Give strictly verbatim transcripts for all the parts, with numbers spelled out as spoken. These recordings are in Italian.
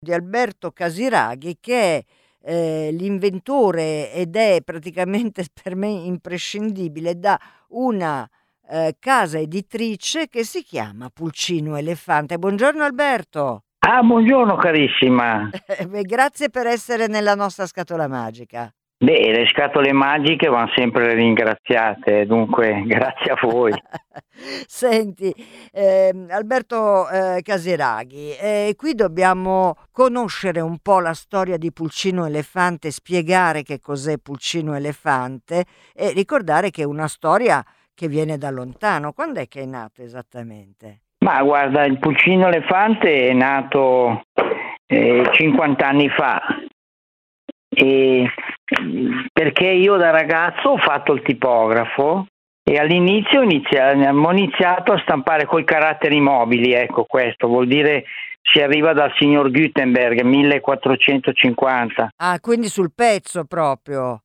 Di Alberto Casiraghi, che è eh, l'inventore ed è praticamente per me imprescindibile da una eh, casa editrice che si chiama Pulcino Elefante. Buongiorno Alberto. Ah, buongiorno carissima. Eh, beh, grazie per essere nella nostra scatola magica. Beh, le scatole magiche vanno sempre ringraziate, dunque grazie a voi. Senti, ehm, Alberto eh, Casiraghi, eh, qui dobbiamo conoscere un po' la storia di Pulcino Elefante, spiegare che cos'è Pulcino Elefante e ricordare che è una storia che viene da lontano. Quando è che è nato esattamente? Ma guarda, il Pulcino Elefante è nato eh, cinquanta anni fa, e, perché io da ragazzo ho fatto il tipografo e all'inizio inizia, abbiamo iniziato a stampare coi caratteri mobili, ecco, questo vuol dire si arriva dal signor Gutenberg millequattrocentocinquanta. Ah, quindi sul pezzo proprio.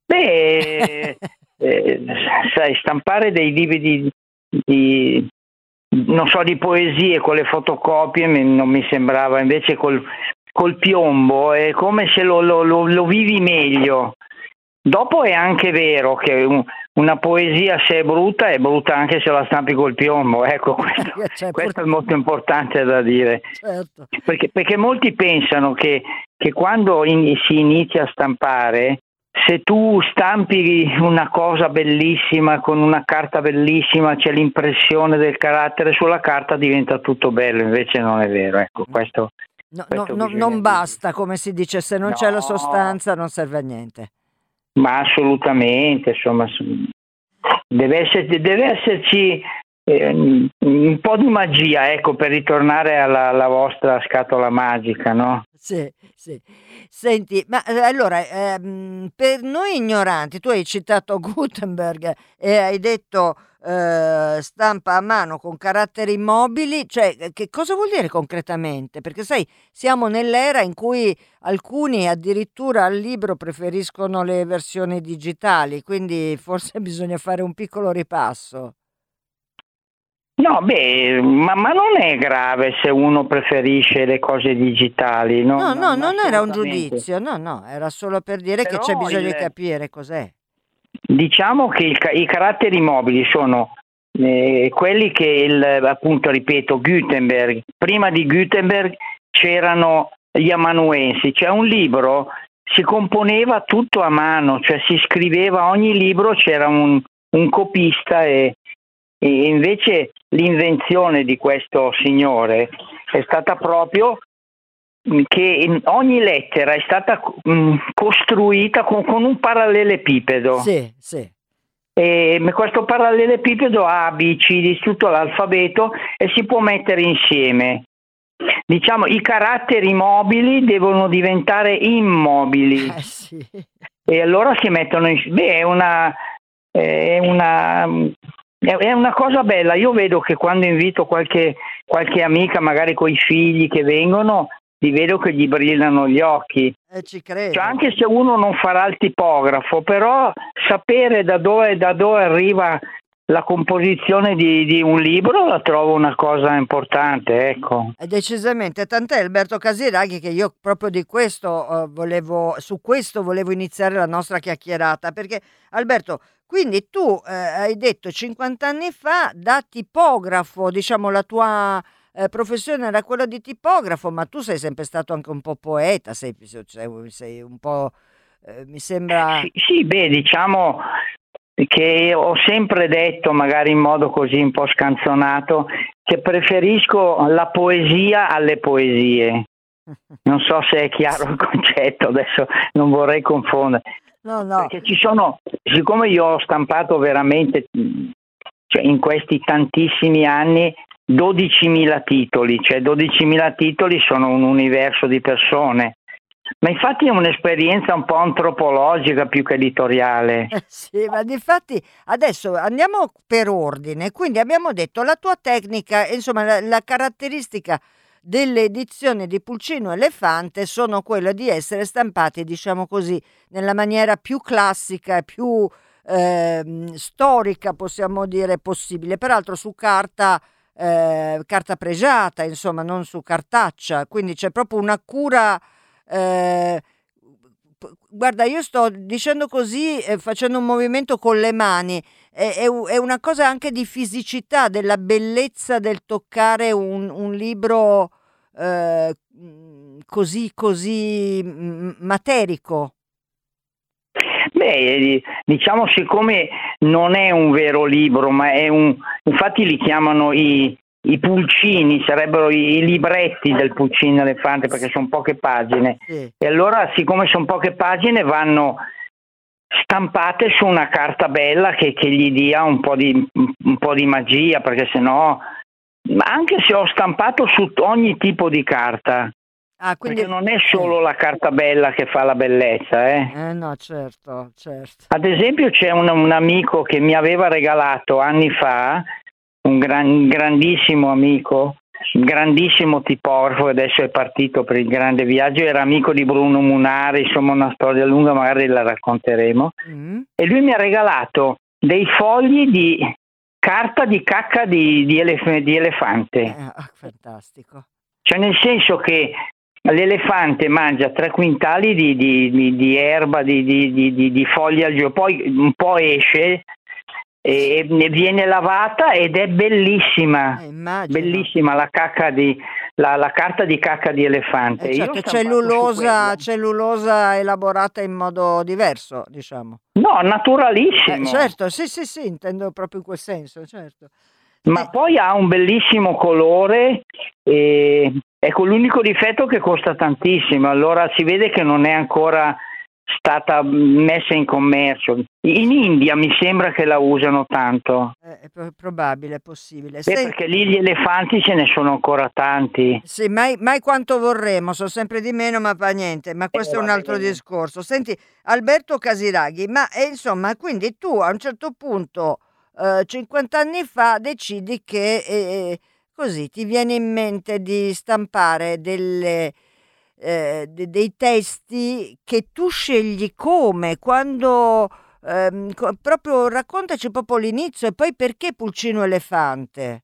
Beh, eh, sai, stampare dei libri di, di non so, di poesie con le fotocopie non mi sembrava, invece col, col piombo è come se lo, lo, lo, lo vivi meglio. Dopo è anche vero che un, una poesia, se è brutta, è brutta anche se la stampi col piombo, ecco, questo, cioè, questo è molto importante da dire. Certo. Perché, perché molti pensano che, che quando in, si inizia a stampare, se tu stampi una cosa bellissima con una carta bellissima, c'è l'impressione del carattere sulla carta, diventa tutto bello, invece non è vero, ecco, questo, no, questo no, no, non basta, come si dice, se non no, c'è la sostanza non serve a niente. Ma assolutamente, insomma, deve, essere, deve esserci eh, un po' di magia, ecco, per ritornare alla, alla vostra scatola magica, no? Sì, sì. Senti, ma eh, allora, ehm, per noi ignoranti, tu hai citato Gutenberg e hai detto eh, stampa a mano con caratteri mobili, cioè che cosa vuol dire concretamente? Perché sai, siamo nell'era in cui alcuni addirittura al libro preferiscono le versioni digitali, quindi forse bisogna fare un piccolo ripasso. No, beh, ma, ma non è grave se uno preferisce le cose digitali, no? No, no, No, non era un assolutamente. giudizio, no, no, era solo per dire che c'è Però bisogno di il, capire cos'è. diciamo che il, i caratteri mobili sono eh, quelli che, il, appunto, ripeto, Gutenberg, prima di Gutenberg c'erano gli amanuensi, cioè un libro si componeva tutto a mano, cioè si scriveva ogni libro, c'era un, un copista e, e invece l'invenzione di questo signore è stata proprio che ogni lettera è stata mh, costruita con, con un parallelepipedo. Sì, sì. E questo parallelepipedo ha A, B, C di tutto l'alfabeto e si può mettere insieme. Diciamo, i caratteri mobili devono diventare immobili. Eh, sì. E allora si mettono insieme. Beh, è una, è una è una cosa bella. Io vedo che quando invito qualche, qualche amica, magari coi figli che vengono, li vedo che gli brillano gli occhi. Eh, ci credo. Cioè, anche se uno non farà il tipografo, però sapere da dove, da dove arriva la composizione di, di un libro la trovo una cosa importante, ecco. Eh, decisamente, tant'è Alberto Casiraghi che io proprio di questo eh, volevo, su questo volevo iniziare la nostra chiacchierata, perché Alberto, quindi tu eh, hai detto cinquanta anni fa da tipografo, diciamo la tua eh, professione era quella di tipografo, ma tu sei sempre stato anche un po' poeta, sei, sei, sei un po', eh, mi sembra... Sì, sì, beh, diciamo che ho sempre detto, magari in modo così un po' scanzonato, che preferisco la poesia alle poesie. Non so se è chiaro il concetto, adesso non vorrei confondere. No, no. Perché ci sono, siccome io ho stampato veramente, cioè, in questi tantissimi anni, dodicimila titoli, cioè dodicimila titoli sono un universo di persone. Ma infatti è un'esperienza un po' antropologica più che editoriale. Eh sì, ma difatti adesso andiamo per ordine, quindi abbiamo detto la tua tecnica, insomma la, la caratteristica delle edizioni di Pulcino Elefante sono quelle di essere stampati, diciamo così, nella maniera più classica e più ehm, storica, possiamo dire, possibile, peraltro su carta eh, carta pregiata, insomma, non su cartaccia, quindi c'è proprio una cura. eh, p- Guarda, io sto dicendo così, eh, facendo un movimento con le mani, è, è u- è una cosa anche di fisicità, della bellezza del toccare un, un libro eh, mh, così, così mh, materico. Beh, diciamo, siccome non è un vero libro, ma è un, infatti li chiamano i, i pulcini, sarebbero i, i libretti del pulcino elefante, perché sono poche pagine. Sì. E allora, siccome sono poche pagine, vanno stampate su una carta bella che, che gli dia un po' di, un po' di magia, perché sennò, ma anche se ho stampato su ogni tipo di carta, Ah, quindi perché non è eh, solo la carta bella che fa la bellezza, eh. eh, no, certo, certo. Ad esempio c'è un, un amico che mi aveva regalato anni fa, un gran- grandissimo amico, un grandissimo tipografo, adesso è partito per il grande viaggio, era amico di Bruno Munari, insomma una storia lunga, magari la racconteremo, Mm. e lui mi ha regalato dei fogli di carta di cacca di, di elef- di elefante, Eh, ah, fantastico. cioè nel senso che l'elefante mangia tre quintali di, di- di- di erba, di, di- di- di- di foglie al giorno, poi un po' esce e ne viene lavata ed è bellissima, Eh, immagino. bellissima la cacca di, la, la carta di cacca di elefante. Eh, Io ho certo, stampato su cellulosa, quello. cellulosa elaborata in modo diverso, diciamo. No, Eh, naturalissimo. certo, sì, sì, sì, intendo proprio in quel senso, certo. Ma Sì, poi ha un bellissimo colore e ecco l'unico difetto che costa tantissimo, allora si vede che non è ancora stata messa in commercio. In India mi sembra che la usano tanto, è, è pro- probabile, è possibile. beh, Sen- perché lì gli elefanti ce ne sono ancora tanti. sì, mai, mai quanto vorremmo, so sempre di meno, ma fa niente, ma Eh, questo è un vabbè, altro vabbè. discorso. Senti, Alberto Casiraghi, ma eh, insomma, quindi tu a un certo punto, eh, cinquanta anni fa, decidi che eh, così ti viene in mente di stampare delle, eh, de- dei testi che tu scegli come, quando, ehm, co- proprio raccontaci proprio l'inizio e poi perché Pulcino Elefante.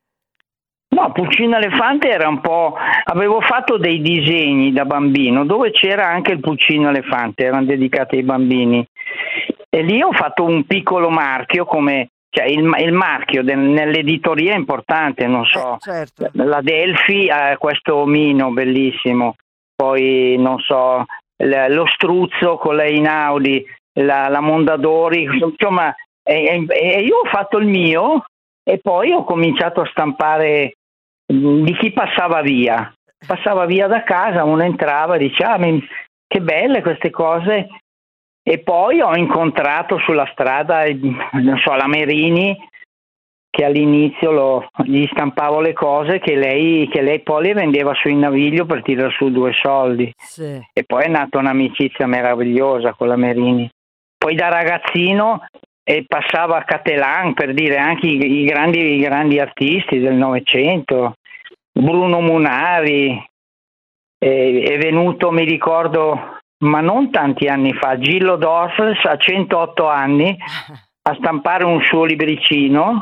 No, Pulcino Elefante era un po'. Avevo fatto dei disegni da bambino dove c'era anche il Pulcino Elefante, erano dedicati ai bambini. E lì ho fatto un piccolo marchio, come cioè il, il marchio del- nell'editoria è importante, non Eh, so. certo. La Delphi ha questo omino bellissimo, poi non so, l- lo Struzzo con la Einaudi, la, la Mondadori, insomma, e, e- e io ho fatto il mio e poi ho cominciato a stampare mh, di chi passava via. Passava via da casa, uno entrava e diceva ah, mi- che belle queste cose. E poi ho incontrato sulla strada, eh, non so, la Merini, che all'inizio lo- gli stampavo le cose che lei, che lei poi le vendeva sui Naviglio per tirare su due soldi. Sì. E poi è nata un'amicizia meravigliosa con la Merini. Poi da ragazzino e passava a Catelan, per dire anche i, i grandi, i grandi artisti del Novecento, Bruno Munari, è, è venuto, mi ricordo, ma non tanti anni fa, Gillo Dorfles a centootto anni a stampare un suo libricino,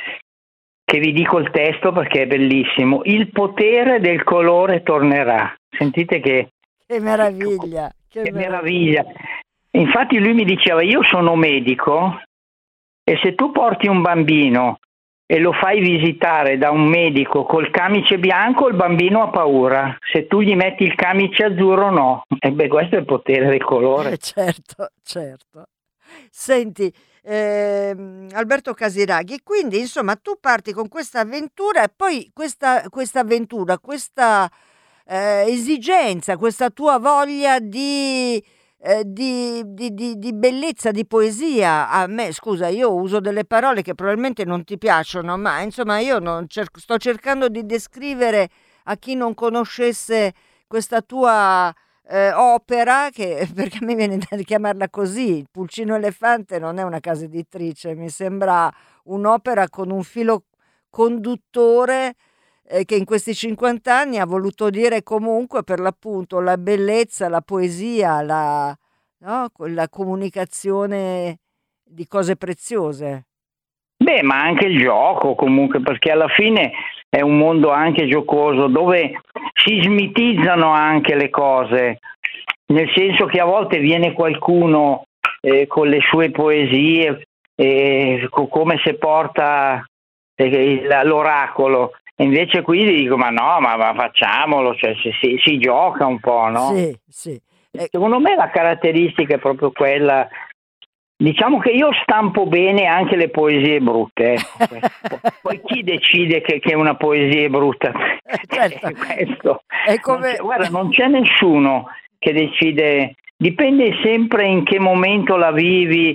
che vi dico il testo perché è bellissimo. Il potere del colore tornerà. Sentite che, Che meraviglia, che che meraviglia. meraviglia. Infatti lui mi diceva, io sono medico e se tu porti un bambino e lo fai visitare da un medico col camice bianco, il bambino ha paura. Se tu gli metti il camice azzurro, no. E beh, questo è il potere del colore. Eh, certo, certo. Senti, ehm, Alberto Casiraghi, quindi insomma tu parti con questa avventura e poi questa, questa avventura, questa eh, esigenza, questa tua voglia di, eh, di, di- di- di bellezza, di poesia. A me, scusa, io uso delle parole che probabilmente non ti piacciono, ma insomma io non cer- sto cercando di descrivere a chi non conoscesse questa tua eh, opera, che perché a me viene da chiamarla così, il Pulcino Elefante non è una casa editrice, mi sembra un'opera con un filo conduttore eh, che in questi cinquanta anni ha voluto dire comunque per l'appunto la bellezza, la poesia, la, no? La comunicazione di cose preziose. Beh, ma anche il gioco comunque, perché alla fine è un mondo anche giocoso dove si smitizzano anche le cose, nel senso che a volte viene qualcuno eh, con le sue poesie, eh, co- come se porta eh, il- l'oracolo, e invece qui dico ma no, ma, ma facciamolo, cioè si, si- si gioca un po', no? Sì, sì. Eh, Secondo me la caratteristica è proprio quella. Diciamo che io stampo bene anche le poesie brutte, ecco, questo. Poi chi decide che, che una poesia è brutta? certo, Eh, questo. è Non c'è, come... guarda, non c'è nessuno che decide, dipende sempre in che momento la vivi,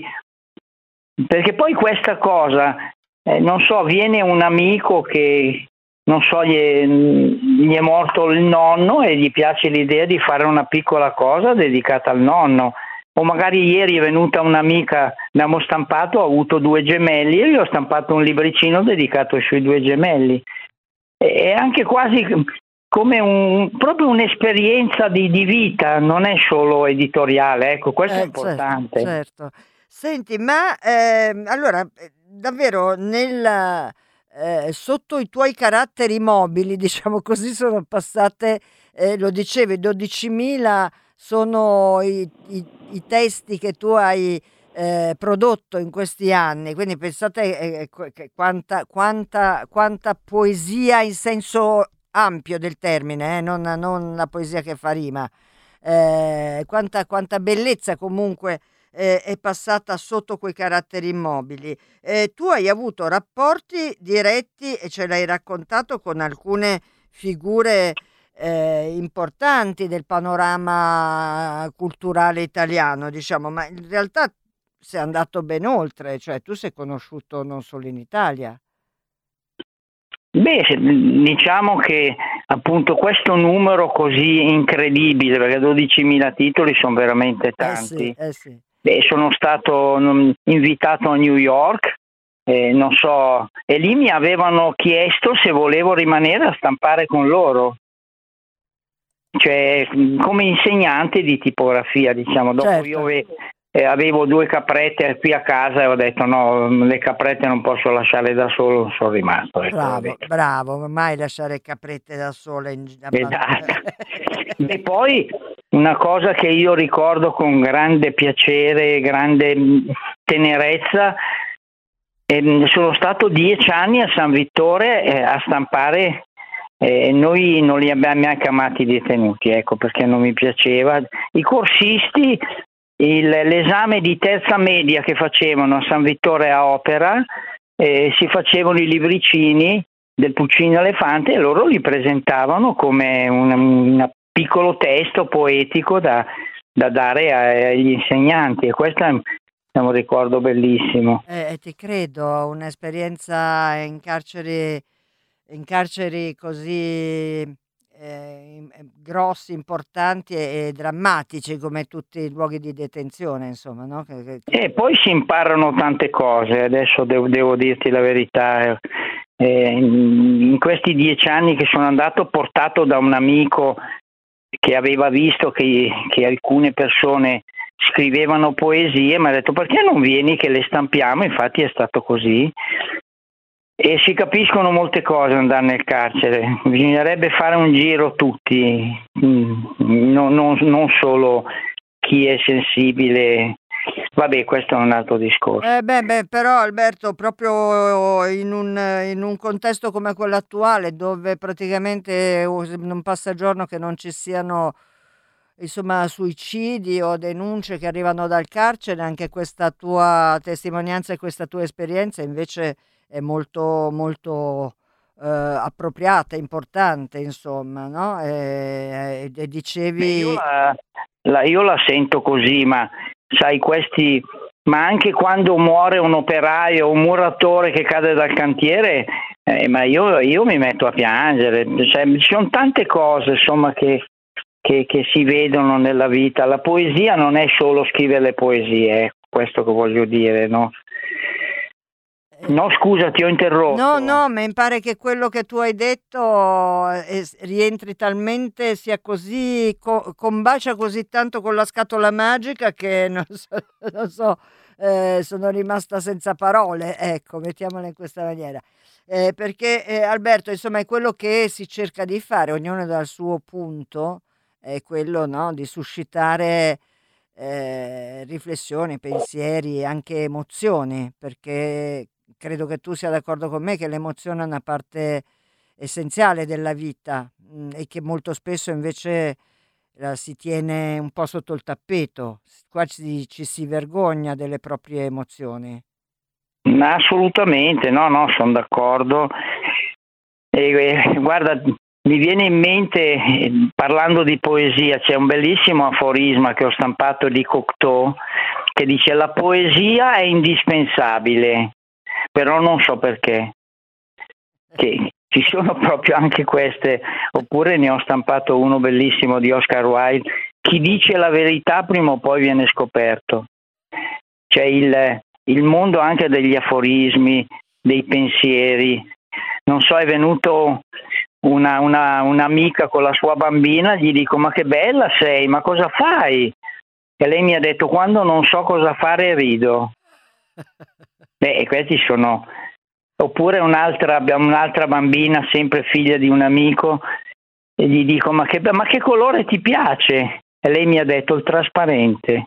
perché poi questa cosa, eh, non so, viene un amico che, non so, gli è, gli è morto il nonno e gli piace l'idea di fare una piccola cosa dedicata al nonno. O magari ieri è venuta un'amica, abbiamo stampato, ha avuto due gemelli e io ho stampato un libricino dedicato ai suoi due gemelli. È anche quasi come un, proprio un'esperienza di, di vita, non è solo editoriale, ecco, questo è Eh, certo, importante. certo. Senti, ma ehm, allora, eh, davvero nel, eh, sotto i tuoi caratteri mobili, diciamo così, sono passate, eh, lo dicevi, dodicimila sono i, i- i testi che tu hai eh, prodotto in questi anni, quindi pensate eh, qu- che quanta, quanta, quanta poesia in senso ampio del termine, eh, non, non la poesia che fa rima, eh, quanta, quanta bellezza comunque eh, è passata sotto quei caratteri immobili. Eh, tu hai avuto rapporti diretti e ce l'hai raccontato con alcune figure eh, importanti del panorama culturale italiano, diciamo, ma in realtà sei andato ben oltre, cioè tu sei conosciuto non solo in Italia. Beh, se- diciamo che appunto questo numero così incredibile, perché dodicimila titoli sono veramente Eh sì, tanti. eh sì. Beh, sono stato mm, invitato a New York, eh, non so, e lì mi avevano chiesto se volevo rimanere a stampare con loro, cioè mm, come insegnante di tipografia, diciamo. Dopo io Certo. ave- eh, avevo due caprette qui a casa e ho detto no, le caprette non posso lasciarle da solo, sono rimasto, ecco, ho Bravo, detto. bravo, mai lasciare caprette da sole in gi- Esatto. abbandonate. E poi una cosa che io ricordo con grande piacere, grande mh, tenerezza, ehm, sono stato dieci anni a San Vittore eh, a stampare. Eh, noi non li abbiamo mai chiamati detenuti, ecco, perché non mi piaceva. I corsisti, il- l'esame di terza media che facevano a San Vittore a Opera, eh, si facevano i libricini del Puccini Elefante e loro li presentavano come un, un piccolo testo poetico da, da dare ai- agli insegnanti, e questo è, è un ricordo bellissimo. Eh, eh, ti credo, un'esperienza in carceri, in carceri così eh, im- eh, grossi, importanti e, e drammatici come tutti i luoghi di detenzione, insomma, no? Che- che- che- E poi si imparano tante cose, adesso devo, devo dirti la verità. Eh, in, in questi dieci anni che sono andato, portato da un amico che aveva visto che, che alcune persone scrivevano poesie, mi ha detto perché non vieni che le stampiamo, infatti è stato così. E si capiscono molte cose andare nel carcere, bisognerebbe fare un giro tutti, mm, non, non- non solo chi è sensibile. Vabbè, questo è un altro discorso. Eh, beh, beh, però Alberto, proprio in un, in un contesto come quello attuale, dove praticamente oh, non passa giorno che non ci siano, insomma, suicidi o denunce che arrivano dal carcere, anche questa tua testimonianza e questa tua esperienza invece è molto, molto eh, appropriata, importante, insomma, no? E, e Beh, io dicevi, la, la- io la sento così, ma sai, questi, ma anche quando muore un operaio, un muratore che cade dal cantiere, eh, ma io, io mi metto a piangere. Cioè, ci sono tante cose, insomma, che, che, che si vedono nella vita. La poesia non è solo scrivere le poesie, è questo che voglio dire, no? eh, No, scusa, ti ho no, interrotto. no, ma mi pare che quello che tu hai detto eh, s- rientri talmente, sia così, co- combacia così tanto con la scatola magica che non so, non so, eh, sono rimasta senza parole, ecco, mettiamola in questa maniera. Eh, perché eh, Alberto, insomma, è quello che si cerca di fare, ognuno dal suo punto, è quello, no, di suscitare eh, riflessioni, pensieri, anche emozioni, perché credo che tu sia d'accordo con me che l'emozione è una parte essenziale della vita, mh, e che molto spesso invece la si tiene un po' sotto il tappeto. Qua ci, ci si vergogna delle proprie emozioni. Assolutamente, no, no, sono d'accordo. E, eh, guarda, mi viene in mente, eh, parlando di poesia, c'è un bellissimo aforisma che ho stampato di Cocteau che dice: la poesia è indispensabile, però non so perché. Che ci sono proprio anche queste, oppure ne ho stampato uno bellissimo di Oscar Wilde: chi dice la verità prima o poi viene scoperto. C'è il, il mondo anche degli aforismi, dei pensieri. Non so, è venuto una, una, un'amica con la sua bambina, gli dico: ma che bella sei, ma cosa fai? E lei mi ha detto: quando non so cosa fare rido. Beh, e questi sono... Oppure un'altra, abbiamo un'altra bambina, sempre figlia di un amico, e gli dico: ma che, ma che colore ti piace? E lei mi ha detto: il trasparente.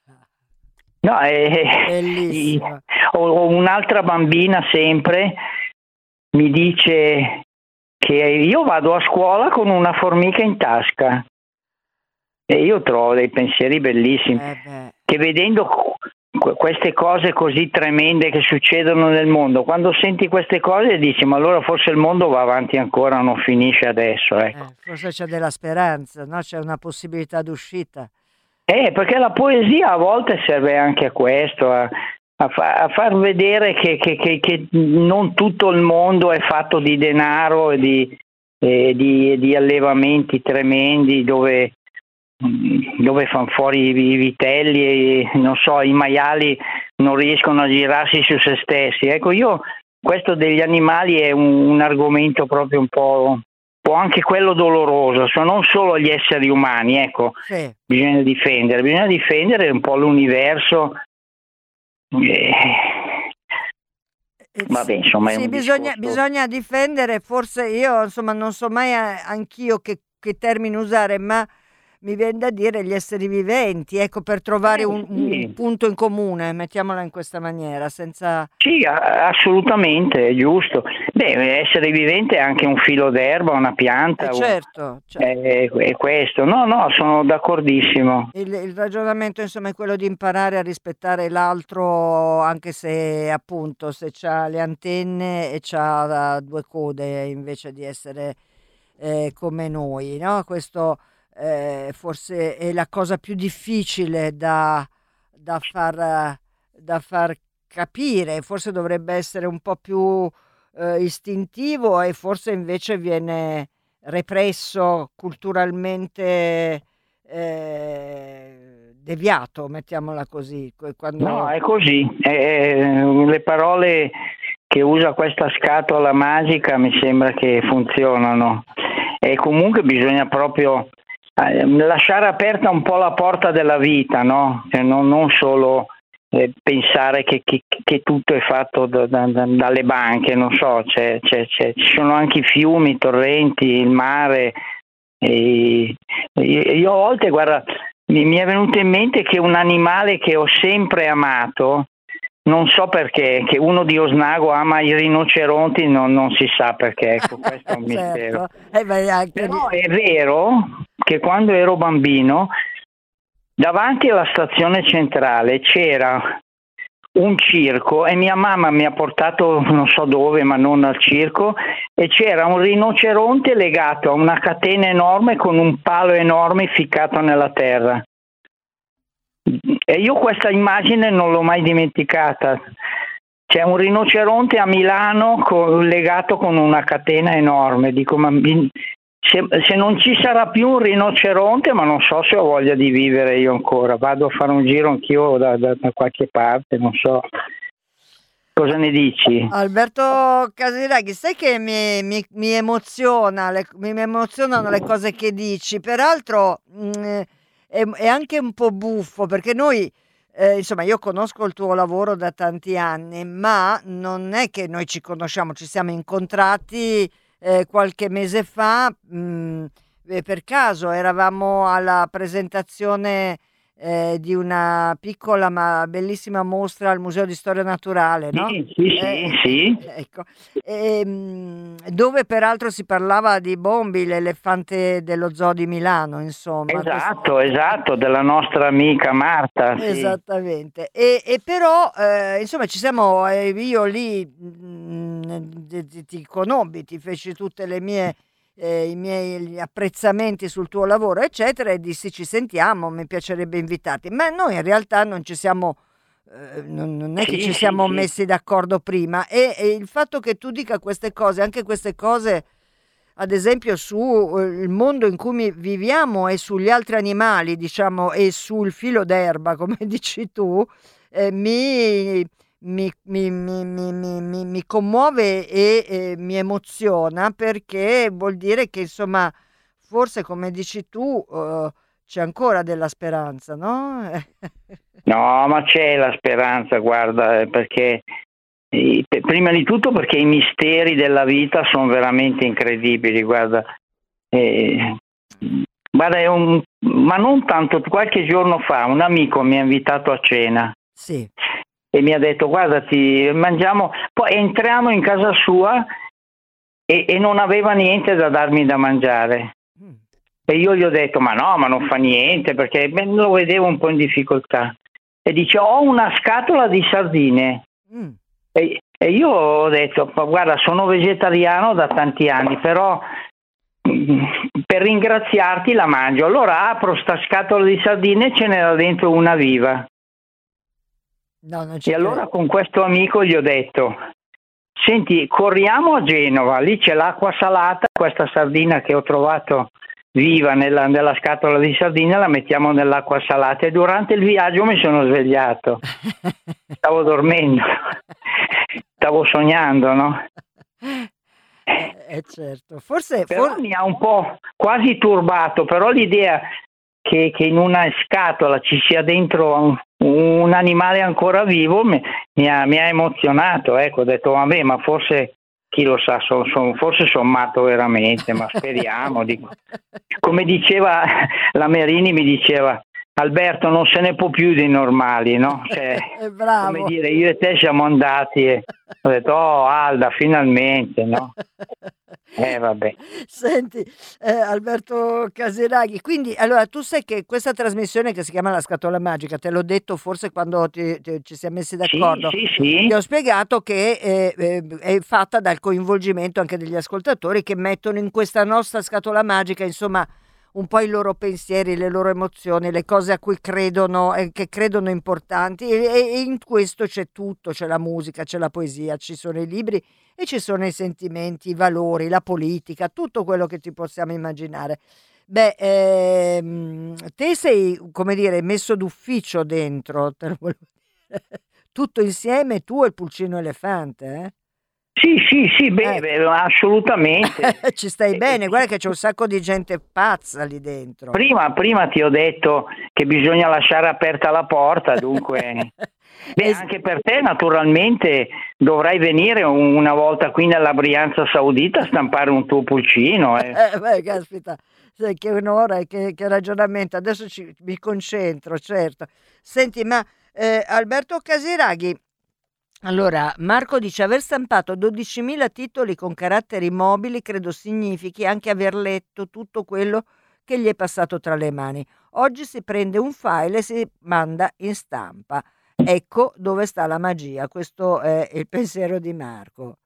No, è, Bellissimo. o, o un'altra bambina sempre mi dice che io vado a scuola con una formica in tasca, e io trovo dei pensieri bellissimi, Eh beh. che vedendo queste cose così tremende che succedono nel mondo, quando senti queste cose dici: ma allora forse il mondo va avanti ancora, non finisce adesso, ecco. Eh, forse c'è della speranza, no? C'è una possibilità d'uscita. Eh, perché la poesia a volte serve anche a questo, a, a, fa, a far vedere che, che, che, che non tutto il mondo è fatto di denaro e di, e di, di allevamenti tremendi dove, dove fanno fuori i vitelli e non so, i maiali non riescono a girarsi su se stessi. Ecco, io questo degli animali è un, un argomento proprio un po'... o anche quello doloroso, sono non solo gli esseri umani, ecco, Sì. bisogna difendere, bisogna difendere un po' l'universo. Eh, Eh, vabbè, insomma, è sì, un bisogna, discorso. bisogna difendere, forse io insomma non so mai eh, anch'io che, che termine usare, ma mi viene da dire gli esseri viventi, ecco, per trovare Eh, un, un sì, punto in comune, mettiamola in questa maniera, senza... sì, a- assolutamente, è giusto. Beh, essere vivente è anche un filo d'erba, una Eh, pianta, un- certo, certo. è, è questo. No, no, sono d'accordissimo. Il, il ragionamento insomma è quello di imparare a rispettare l'altro anche se appunto se c'ha le antenne e c'ha due code invece di essere eh, come noi, no? Questo eh, forse è la cosa più difficile da, da far, da far capire, forse dovrebbe essere un po' più eh, istintivo e forse invece viene represso culturalmente eh, deviato, mettiamola così, que- No, quando... è così. Eh, le parole che usa questa scatola magica mi sembra che funzionano. E comunque bisogna proprio eh, lasciare aperta un po' la porta della vita, no? Cioè, non, non solo eh, pensare che, che- che tutto è fatto da- da- da- dalle banche, non so, c'è- c'è- c'è- ci sono anche i fiumi, i torrenti, il mare. E io io a volte, guarda, mi, mi è venuto in mente che un animale che ho sempre amato, non so perché, che uno di Osnago ama i rinoceronti, non, non si sa perché, ecco, questo è un mistero. Certo, eh, beh, anche lì- Però è vero che quando ero bambino, davanti alla stazione centrale c'era un circo e mia mamma mi ha portato non so dove, ma non al circo, e c'era un rinoceronte legato a una catena enorme con un palo enorme ficcato nella terra. E io questa immagine non l'ho mai dimenticata. C'è un rinoceronte a Milano con- legato con una catena enorme. Dico, ma mi- se, se non ci sarà più un rinoceronte, ma non so se ho voglia di vivere io ancora. Vado a fare un giro anch'io da, da- da qualche parte, non so. Cosa ne dici? Alberto Casiraghi, sai che mi, mi- mi emoziona, le- mi, mi emozionano le cose che dici, peraltro mh, è, è anche un po' buffo perché noi eh, insomma, io conosco il tuo lavoro da tanti anni, ma non è che noi ci conosciamo, ci siamo incontrati eh, qualche mese fa, mh, eh, per caso eravamo alla presentazione eh, di una piccola ma bellissima mostra al Museo di Storia Naturale, no? Sì, sì, sì, Eh, sì. ecco, ehm, dove peraltro si parlava di Bombi, l'elefante dello zoo di Milano, insomma. Questo- Esatto, esatto, della nostra amica Marta, sì. Esattamente, e, e però eh, insomma ci siamo, eh, io lì mh, ti, ti- ti conobbi, ti feci tutte le mie, eh, i miei apprezzamenti sul tuo lavoro, eccetera, e dissi ci sentiamo, mi piacerebbe invitarti, ma noi in realtà non ci siamo, eh, non, non è che Sì, ci sì, siamo sì. messi d'accordo prima, e, e il fatto che tu dica queste cose, anche queste cose ad esempio sul mondo in cui mi- viviamo e sugli altri animali, diciamo, e sul filo d'erba, come dici tu, eh, mi, mi, mi- mi- mi- mi- mi- mi commuove e eh, mi emoziona perché vuol dire che, insomma, forse come dici tu, eh, c'è ancora della speranza, no? No, ma c'è la speranza, guarda, eh, perché eh, p- prima di tutto perché i misteri della vita sono veramente incredibili, guarda. Eh, guarda, è un- ma non tanto, qualche giorno fa un amico mi ha invitato a cena Sì. e mi ha detto guarda, ti mangiamo, poi entriamo in casa sua e, e non aveva niente da darmi da mangiare. Mm. E io gli ho detto ma no, ma non fa niente, perché beh, lo vedevo un po' in difficoltà. E dice ho una scatola di sardine. Mm. E, e io ho detto "Ma guarda, sono vegetariano da tanti anni, però mm, per ringraziarti la mangio". Allora apro sta scatola di sardine e ce n'era dentro una viva. No, non E ci allora credo. con questo amico gli ho detto senti, corriamo a Genova, lì c'è l'acqua salata, questa sardina che ho trovato viva nella, nella scatola di sardine la mettiamo nell'acqua salata, e durante il viaggio mi sono svegliato, stavo dormendo, stavo sognando, no? Eh, eh, certo, forse, Però for- mi ha un po' quasi turbato, però l'idea che, che in una scatola ci sia dentro un, un animale ancora vivo mi, mi ha, mi ha emozionato, ecco, ho detto vabbè, ma forse chi lo sa, son- son- forse sono matto veramente, ma speriamo. Dico. Come diceva la Merini, mi diceva Alberto, non se ne può più dei normali, no? Cioè, È come bravo. dire, io e te siamo andati e ho detto oh Alda, finalmente, no? Eh vabbè. Senti, eh, Alberto Casiraghi, quindi allora tu sai che questa trasmissione che si chiama La Scatola Magica, te l'ho detto forse quando ti- ti- ci siamo messi Sì, d'accordo, sì, ti sì. ho spiegato che eh, eh, è fatta dal coinvolgimento anche degli ascoltatori che mettono in questa nostra scatola magica, insomma, un po' i loro pensieri, le loro emozioni, le cose a cui credono e che credono importanti e, e- e in questo c'è tutto, c'è la musica, c'è la poesia, ci sono i libri e ci sono i sentimenti, i valori, la politica, tutto quello che ti possiamo immaginare. Beh, ehm, te sei, come dire, messo d'ufficio dentro, te lo volevo dire. Tutto insieme, tu e il pulcino elefante, Sì, sì, sì, eh? beh, Ecco. beh, assolutamente. Ci stai Eh, bene, guarda che c'è un sacco di gente pazza lì dentro. Prima, prima ti ho detto che bisogna lasciare aperta la porta, dunque, beh, Es- anche per te naturalmente dovrai venire un- una volta qui nella Brianza Saudita a stampare un tuo pulcino. Eh. Eh, beh, caspita, sai che un'ora e che, che ragionamento. Adesso ci- mi concentro, certo. Senti, ma eh, Alberto Casiraghi, allora, Marco dice aver stampato dodicimila titoli con caratteri mobili, credo significhi anche aver letto tutto quello che gli è passato tra le mani. Oggi si prende un file e si manda in stampa. Ecco dove sta la magia. Questo è il pensiero di Marco.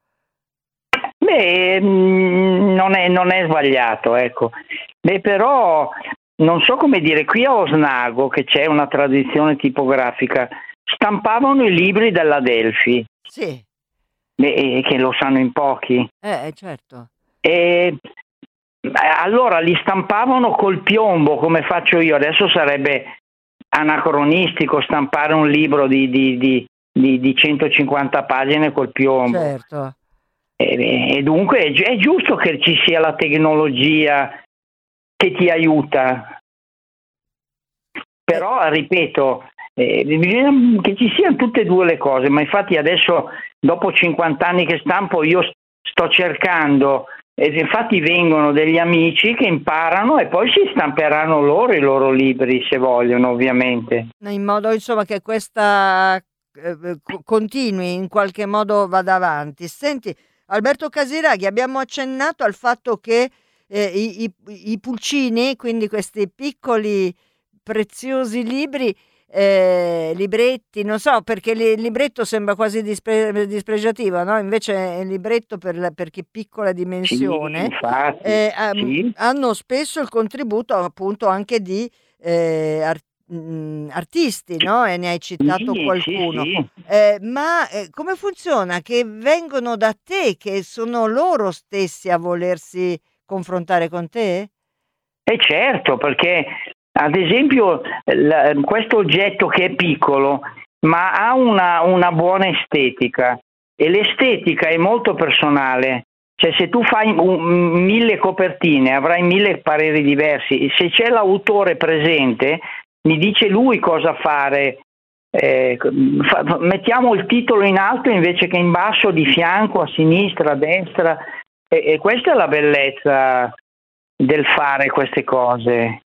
Beh, mm, non è, non è sbagliato, ecco. Beh, però non so come dire, qui a Osnago, che c'è una tradizione tipografica, stampavano i libri della Delphi, Sì, beh, e che lo sanno in pochi. eh, certo. E eh, allora li stampavano col piombo come faccio io, adesso sarebbe anacronistico stampare un libro di, di, di, di, di centocinquanta pagine col piombo. Certo. E, e dunque è, gi- è giusto che ci sia la tecnologia che ti aiuta, Eh, però ripeto, Eh, bisogna che ci siano tutte e due le cose, ma infatti adesso dopo cinquanta anni che stampo io sto cercando, e infatti vengono degli amici che imparano e poi si stamperanno loro i loro libri se vogliono, ovviamente. In modo insomma che questa eh, co- continui, in qualche modo vada avanti. Senti, Alberto Casiraghi, abbiamo accennato al fatto che eh, i, i- i pulcini, quindi questi piccoli preziosi libri, eh, libretti, non so perché il libretto sembra quasi dispre- dispregiativo, no? Invece è il libretto per, la- per chi è piccola Sì, dimensione, infatti, eh, am- sì, hanno spesso il contributo appunto anche di eh, ar- mh, artisti, no? E ne hai citato sì, sì, qualcuno. sì. Eh, ma eh, come funziona? Che vengono da te, che sono loro stessi a volersi confrontare con te? E certo, perché ad esempio la- questo oggetto che è piccolo, ma ha una, una buona estetica, e l'estetica è molto personale. Cioè, se tu fai un- mille copertine avrai mille pareri diversi. Se c'è l'autore presente, mi dice lui cosa fare. Eh, fa- mettiamo il titolo in alto invece che in basso, di fianco, a sinistra, a destra, e, e questa è la bellezza del fare queste cose.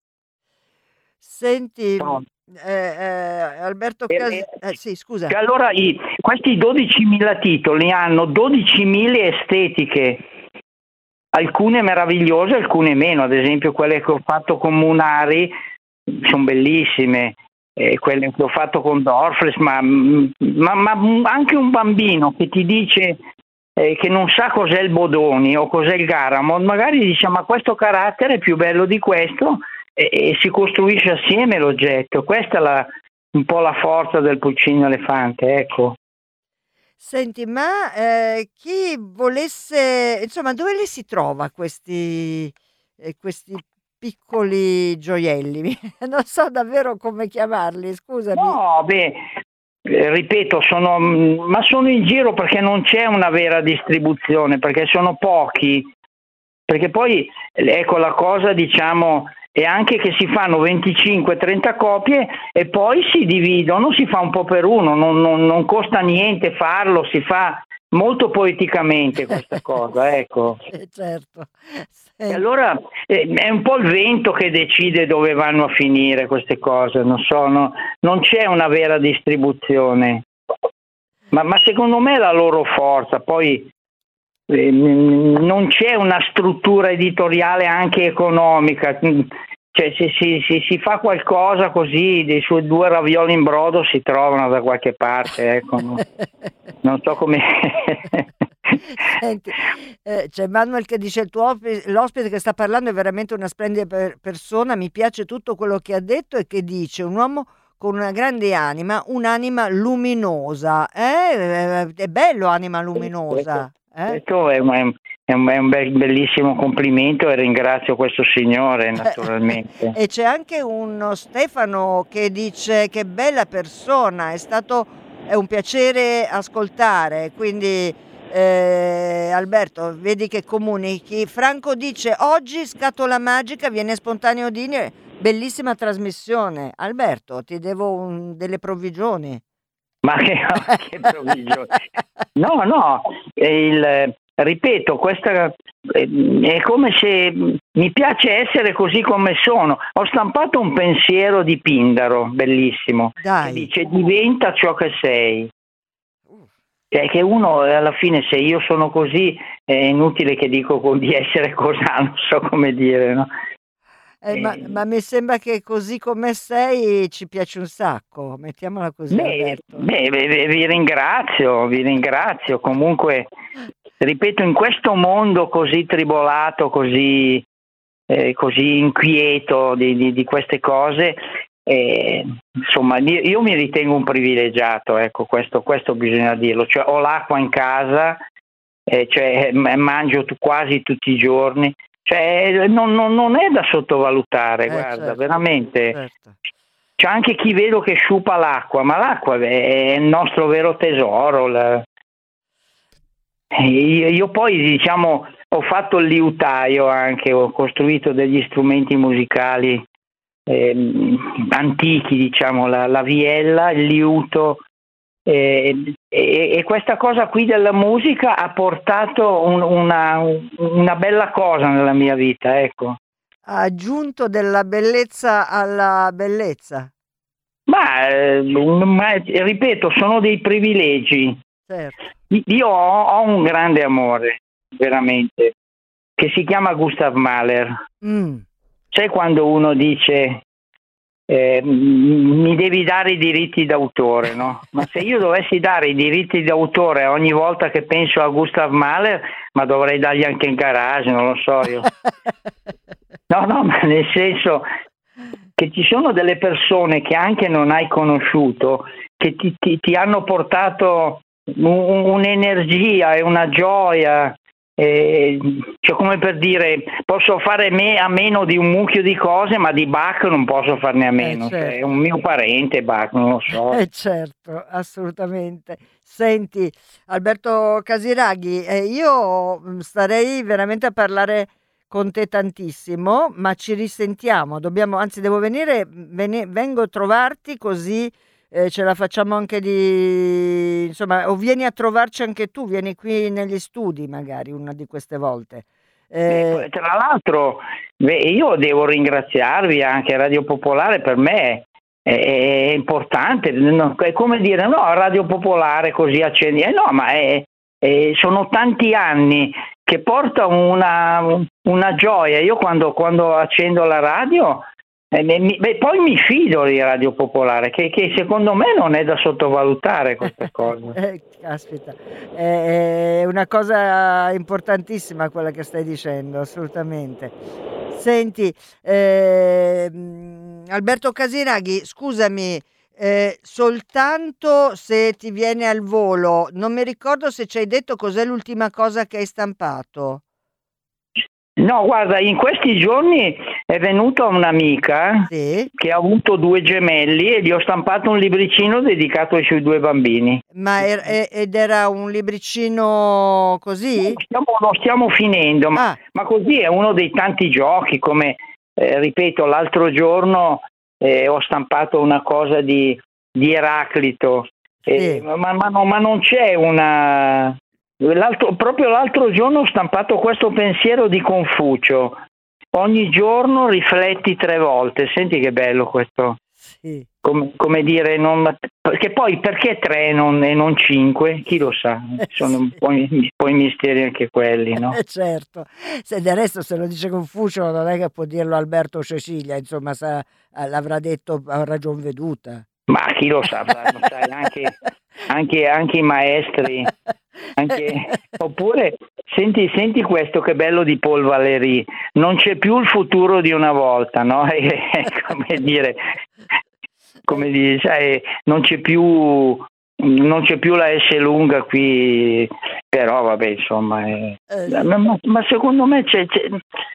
Senti, No. eh, eh, Alberto E- Cas... e- eh, sì, scusa. Cioè, allora i- questi dodicimila titoli hanno dodicimila estetiche, alcune meravigliose, alcune meno. Ad esempio quelle che ho fatto con Munari sono bellissime, eh, quelle che ho fatto con Dorfles, ma, ma- ma anche un bambino che ti dice eh, che non sa cos'è il Bodoni o cos'è il Garamond, magari dice ma questo carattere è più bello di questo, e, e si costruisce assieme l'oggetto. Questa è la, un po' la forza del pulcino elefante, ecco. Senti, ma eh, chi volesse, insomma, dove li si trova questi, eh, questi piccoli gioielli? Non so davvero come chiamarli, scusami. No, beh, eh, ripeto, sono, ma sono in giro perché non c'è una vera distribuzione, perché sono pochi. Perché poi, ecco, la cosa, diciamo, è anche che si fanno venticinque trenta copie e poi si dividono, si fa un po' per uno, non, non- non costa niente farlo, si fa molto poeticamente questa cosa, ecco. Sì, certo. E Senti, allora eh, è un po' il vento che decide dove vanno a finire queste cose, non so, no- non c'è una vera distribuzione, ma, ma secondo me è la loro forza. Poi eh, non c'è una struttura editoriale anche economica, cioè se si, si- si fa qualcosa così, dei suoi due ravioli in brodo si trovano da qualche parte, ecco, no? Non so come. Senti, eh, c'è Manuel che dice il tuo ospi- l'ospite che sta parlando è veramente una splendida per- persona, mi piace tutto quello che ha detto e che dice, un uomo con una grande anima, un'anima luminosa. Eh? Eh, È bello anima Questo, luminosa. Eh? questo è un, è un- è un bel- bellissimo complimento e ringrazio questo signore, naturalmente. E c'è anche uno Stefano che dice che bella persona, è stato è un piacere ascoltare, quindi eh, Alberto, vedi che comunichi. Franco dice oggi scatola magica, viene spontaneo dire, bellissima trasmissione. Alberto, ti devo un- delle provvigioni. Ma che, che provvigione. No, no, è il, ripeto, questa eh, è come se mi piace essere così come sono. Ho stampato un pensiero di Pindaro, bellissimo, che Dai. dice diventa ciò che sei. Uh. Cioè che uno alla fine, se io sono così, è inutile che dico di essere cosa, non so come dire, no? Eh, ma, Eh, ma mi sembra che così come sei ci piace un sacco, mettiamola così, Beh, Alberto. beh, beh, vi ringrazio, vi ringrazio. Comunque, ripeto, in questo mondo così tribolato, così, eh, così inquieto di, di- di queste cose, eh, insomma, io, io mi ritengo un privilegiato, ecco, questo, questo bisogna dirlo. Cioè, ho l'acqua in casa, eh, cioè, m- mangio tu- quasi tutti i giorni. Cioè, non, non- non è da sottovalutare, Eh, guarda, certo, veramente. certo. C'è anche chi vedo che sciupa l'acqua, ma l'acqua è il nostro vero tesoro. la- Io, io poi, diciamo, ho fatto il liutaio anche, ho costruito degli strumenti musicali eh, antichi, diciamo, la, la viella, il liuto. E, e, e questa cosa qui della musica ha portato un, una, una bella cosa nella mia vita, ecco. Ha aggiunto della bellezza alla bellezza. Ma, eh, ma ripeto, sono dei privilegi. Certo. Io ho, ho un grande amore, veramente, che si chiama Gustav Mahler. Mm. Sai quando uno dice eh, mi devi dare i diritti d'autore, no? Ma se io dovessi dare i diritti d'autore ogni volta che penso a Gustav Mahler, ma dovrei dargli anche in garage, non lo so io. No, no, ma nel senso che ci sono delle persone che anche non hai conosciuto, che ti, ti, ti hanno portato un, un'energia e una gioia. Eh, cioè, come per dire, posso fare me a meno di un mucchio di cose, ma di Bach non posso farne a meno. Eh, certo. Cioè, è un mio parente Bach, non lo so. Eh, certo, assolutamente. Senti, Alberto Casiraghi, eh, io mm, starei veramente a parlare con te tantissimo, ma ci risentiamo. Dobbiamo, anzi, devo venire, veni- vengo a trovarti così eh, ce la facciamo anche di, insomma, o vieni a trovarci anche tu, vieni qui negli studi magari una di queste volte. Eh, Beh, tra l'altro, beh, io devo ringraziarvi anche Radio Popolare, per me è, è importante, no, è come dire, no, Radio Popolare così accendi, eh, no, ma è, è- sono tanti anni che porta una, una gioia. Io quando, quando accendo la radio, eh, mi- beh, poi mi fido di Radio Popolare, che, che secondo me non è da sottovalutare questa cosa. eh, caspita, è è una cosa importantissima quella che stai dicendo, assolutamente. Senti, ehm, Alberto Casiraghi, scusami, eh, soltanto se ti viene al volo, non mi ricordo se ci hai detto cos'è l'ultima cosa che hai stampato. No, guarda, in questi giorni è venuta un'amica Sì, che ha avuto due gemelli e gli ho stampato un libricino dedicato ai suoi due bambini. ma er- e- ed era un libricino così? Lo stiamo, lo stiamo finendo, ma, Ah, ma così è uno dei tanti giochi, come eh, ripeto, l'altro giorno eh, ho stampato una cosa di, di Eraclito, eh, sì. ma, ma no- ma non c'è una... L'altro, proprio l'altro giorno ho stampato questo pensiero di Confucio. Ogni giorno rifletti tre volte. Senti che bello questo. Sì. Come, come dire, non, perché poi perché tre non, e non cinque? Chi lo sa? Eh, Sono un sì. po', un po' i misteri anche quelli, no? Eh, certo, se del resto se lo dice Confucio non è che può dirlo Alberto Cecilia, insomma, sa- eh, l'avrà detto a ragion veduta. Ma chi lo sa, lo sai, anche, anche, anche i maestri, anche, oppure senti, senti questo che bello di Paul Valéry, non c'è più il futuro di una volta, no? È come dire, come dire, sai, non c'è più, non c'è più la S lunga qui, però vabbè, insomma, è- Eh, ma, ma- ma secondo me c'è, c'è-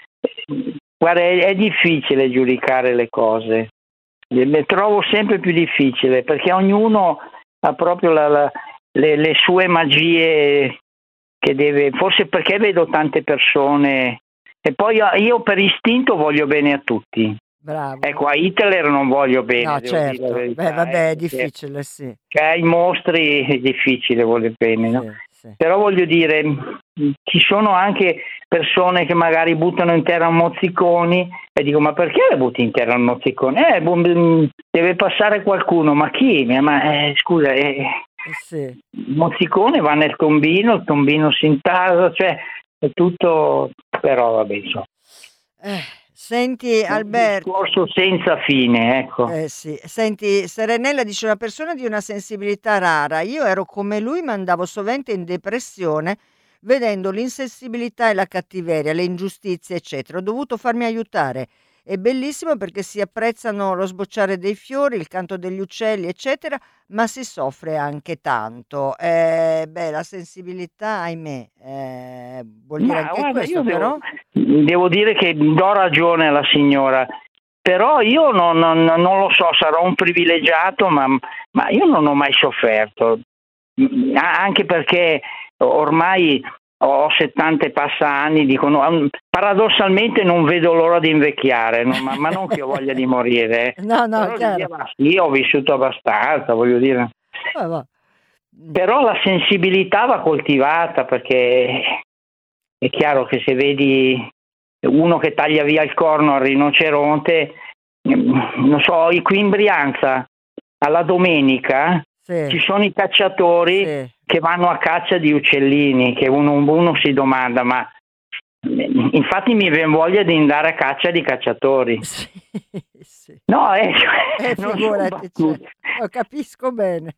guarda, è, è difficile giudicare le cose. Le trovo sempre più difficile perché ognuno ha proprio la- la- le, le sue magie che deve, forse perché vedo tante persone e poi io io per istinto voglio bene a tutti. bravo. Ecco, a Hitler non voglio bene, No, devo dire la certo. verità, Beh, vabbè, eh, è perché difficile, sì. che ai mostri è difficile voler bene, no? Sì, sì. Però voglio dire, mh, ci sono anche persone che magari buttano in terra mozziconi e dico, ma perché le butti in terra un mozzicone? Eh, bu- mh, deve passare qualcuno, ma chi? Ma eh, scusa, eh, Eh, sì. il mozzicone va nel tombino, il tombino si intasa, cioè è tutto, però vabbè, insomma, Eh, senti, un Alberto. discorso senza fine, ecco. Eh sì, senti, Serenella dice una persona di una sensibilità rara. Io ero come lui, ma andavo sovente in depressione vedendo l'insensibilità e la cattiveria, le ingiustizie, eccetera. Ho dovuto farmi aiutare. È bellissimo perché si apprezzano lo sbocciare dei fiori, il canto degli uccelli, eccetera, ma si soffre anche tanto. Eh, beh, la sensibilità, ahimè, eh, vuol dire Ma anche guarda, questo, io però. devo, devo dire che do ragione alla signora, però io non, non- non lo so, sarò un privilegiato, ma, ma io non ho mai sofferto. Mm, a- anche perché ormai ho settanta e passa anni, dicono, paradossalmente non vedo l'ora di invecchiare, no? ma, ma non che ho voglia di morire. Eh. No, no, Però chiaro. diceva, sì, ho vissuto abbastanza, voglio dire. Ah, va. Però la sensibilità va coltivata, perché è chiaro che se vedi uno che taglia via il corno al rinoceronte, non so, qui in Brianza alla domenica Sì, ci sono i cacciatori sì. che vanno a caccia di uccellini, che uno, uno si domanda, ma infatti mi viene voglia di andare a caccia di cacciatori. Sì, sì. No, eh, Eh, non sono figurati, cioè, battute. lo capisco bene.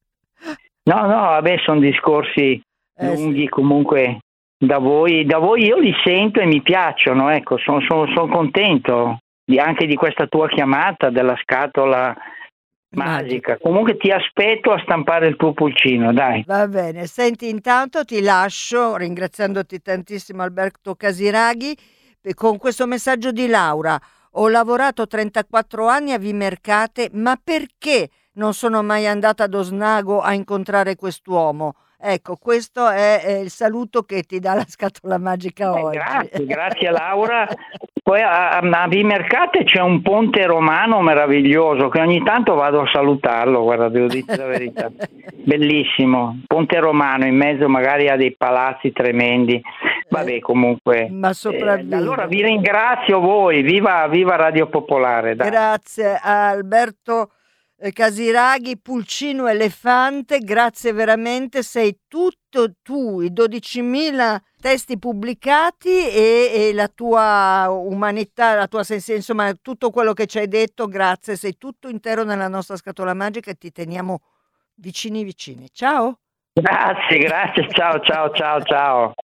No, no, vabbè, sono discorsi Eh, lunghi sì. comunque. Da voi, da voi io li sento e mi piacciono, ecco, sono, sono, sono contento di, anche di questa tua chiamata della scatola Magica. magica. Comunque ti aspetto a stampare il tuo pulcino, dai. Va bene, senti, intanto ti lascio ringraziandoti tantissimo Alberto Casiraghi e con questo messaggio di Laura. Ho lavorato trentaquattro anni a Vimercate, ma perché non sono mai andata ad Osnago a incontrare quest'uomo? Ecco, questo è, è il saluto che ti dà la scatola magica Eh, oggi. grazie, grazie Laura. Poi a, a Vimercate c'è un ponte romano meraviglioso che ogni tanto vado a salutarlo, guarda, devo dirti la verità. Bellissimo, ponte romano in mezzo magari a dei palazzi tremendi. Vabbè, comunque. Ma sopravvive. Eh, allora vi ringrazio voi, viva, viva Radio Popolare. Dai. Grazie a Alberto eh, Casiraghi, Pulcino Elefante, grazie veramente, sei tutto tu, i dodicimila testi pubblicati e, e la tua umanità, la tua sensibilità, insomma tutto quello che ci hai detto, grazie, sei tutto intero nella nostra scatola magica e ti teniamo vicini vicini. Ciao! Grazie, grazie, ciao, ciao, ciao, ciao.